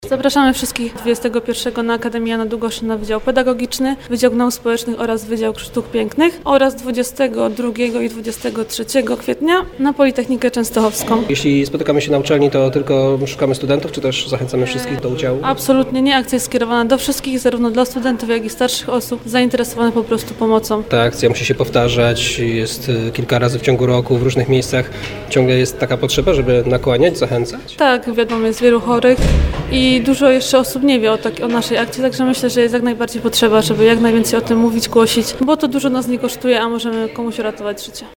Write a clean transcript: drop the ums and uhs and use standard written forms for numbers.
Zapraszamy wszystkich 21 na Akademię Jana Długoша na Wydział Pedagogiczny, Wydział Nauk Społecznych oraz Wydział Sztuk Pięknych oraz 22 i 23 kwietnia na Politechnikę Częstochowską. Jeśli spotykamy się na uczelni, to tylko szukamy studentów, czy też zachęcamy wszystkich do udziału? Absolutnie nie. Akcja jest skierowana do wszystkich, zarówno dla studentów, jak i starszych osób zainteresowanych po prostu pomocą. Ta akcja musi się powtarzać, jest kilka razy w ciągu roku, w różnych miejscach. Ciągle jest taka potrzeba, żeby nakłaniać, zachęcać? Tak, wiadomo, jest wielu chorych i dużo jeszcze osób nie wie o naszej akcji, także myślę, że jest jak najbardziej potrzeba, żeby jak najwięcej o tym mówić, głosić, bo to dużo nas nie kosztuje, a możemy komuś uratować życie.